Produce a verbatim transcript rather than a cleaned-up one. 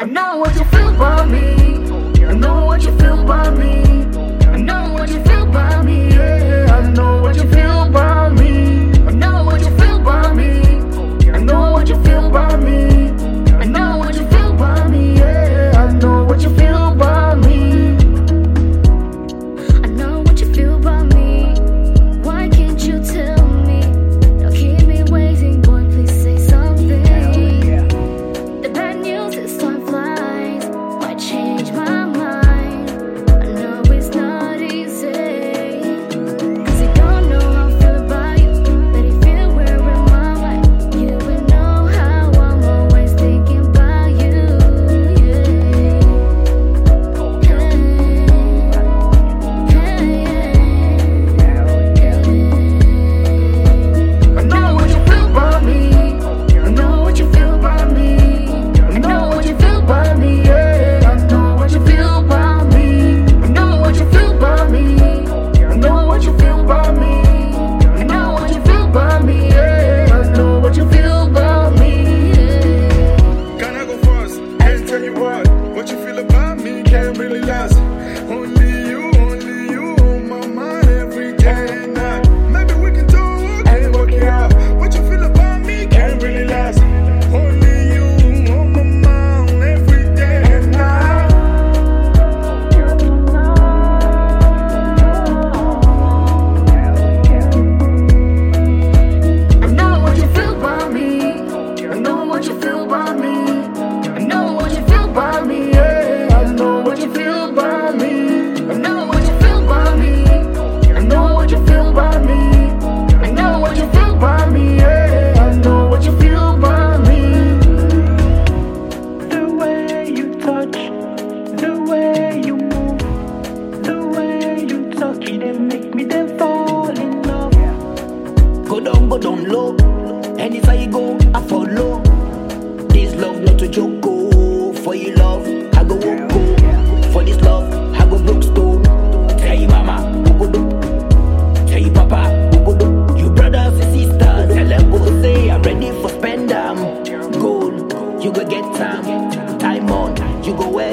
I know what you feel about me. I know what you feel about me. I know what you feel about me. Yeah, I know what you feel about me. I know what you feel about me. I know what you feel about me. I know what you feel about me. Yeah, I know what you feel about me. I know what you feel about me. Why can't you tell me? Don't keep me waiting, boy, please say something. The bad news is time flies, might change my mind. I know it's not easy, cause you don't know how I feel about you. Let it feel where in my life. You would know how I'm always thinking about you. Yeah. I know what you feel about me. I know what you feel about me. I know what you feel about me. Yeah, I know what you feel about me. I know what you feel about me. I know what you feel about me. I know what you feel about me. Yeah, I know what you feel about me. Can I go first and tell you what? What you feel about me can't really last. Only you, only you on my mind every day and night. Maybe we can talk and work it out. What you feel about me can't really last. Only you on my mind every day and night. I know what you feel about me. I know what you feel about me. I know what you feel about me. Yeah, I know what you feel about me. I know what you feel about me. I know what you feel about me. I know what you feel about me. Yeah, I know what you feel about me. The way you touch, the way you move, the way you touch, they make me then fall in love. Go down, go down low. Anytime you go, I follow. This love not a joke. Go for your love, I go walk go. For this love, I go broke stone. Tell you mama, who go do? Tell you papa, who go do? You brothers and sisters, tell them go say I'm ready for spend them. Gold, you go get time. Time on, you go wear.